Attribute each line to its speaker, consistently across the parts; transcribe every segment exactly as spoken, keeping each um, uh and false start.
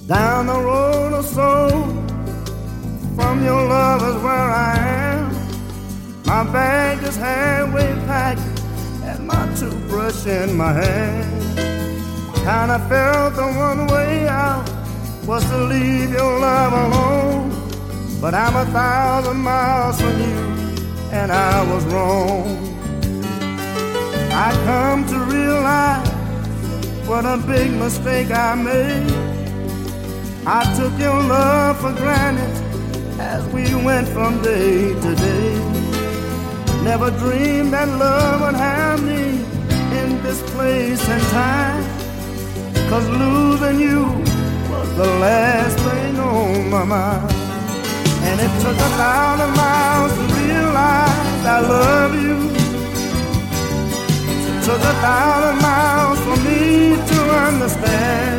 Speaker 1: Down the road or so from your love is where I am. My bag is halfway packed and my toothbrush in my hand. Kinda felt the one way out was to leave your love alone, but I'm a thousand miles from you and I was wrong. I come to realize what a big mistake I made. I took your love for granted as we went from day to day. Never dreamed that love would have me in this place and time, 'cause losing you was the last thing on my mind. And it took a thousand miles to realize I love you. It took a thousand miles for me to understand.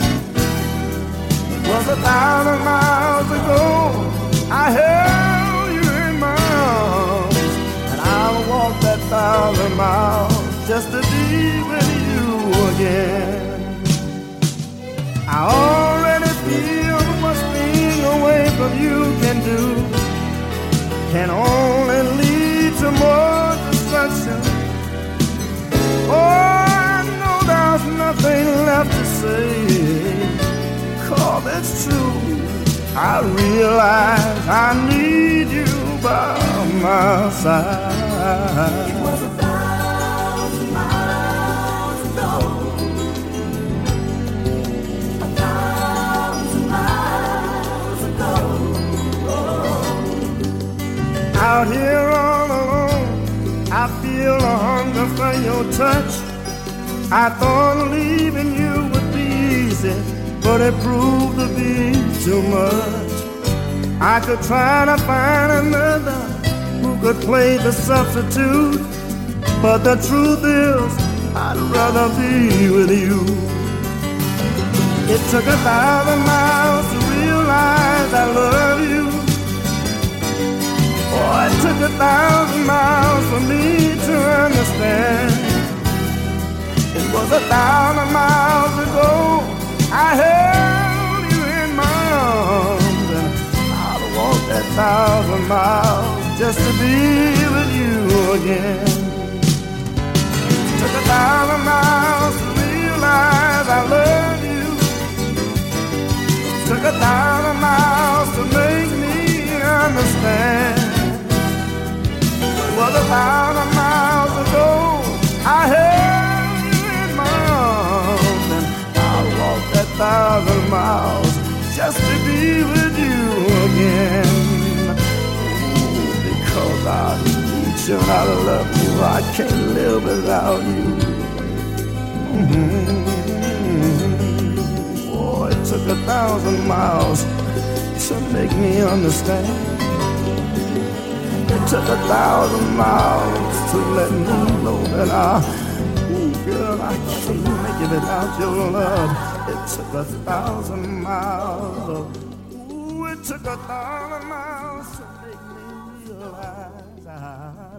Speaker 1: It was a thousand miles ago I held you in my arms, and I'll walk that thousand miles just to be with you again. I already feel what being away from you can do. Can only lead to more destruction. Oh, I know there's nothing left to say, 'cause it's true. I realize I need you by my side.
Speaker 2: It was a thousand miles ago, a thousand miles ago. Oh.
Speaker 1: Out here all alone, I feel a hunger for your touch. I thought leaving you would be easy, but it proved to be too much. I could try to find another who could play the substitute, but the truth is, I'd rather be with you. It took a thousand miles to realize I love you. Oh, it took a thousand miles for me to understand. It was a thousand miles ago I held you in my arms, and I'd walk that thousand miles just to be with you again. It took a thousand miles to realize I love you. It took a thousand miles to make me understand. It was a thousand miles ago I held you in my arms, and I'll walk that thousand miles just to be with you again. Ooh, because I need you and I love you, I can't live without you. Mm-hmm. Boy, it took a thousand miles to make me understand. It took a thousand miles to let me know that I, ooh, girl, I can't make it without your love. It took a thousand miles. Ooh, it took a thousand miles to make me realize I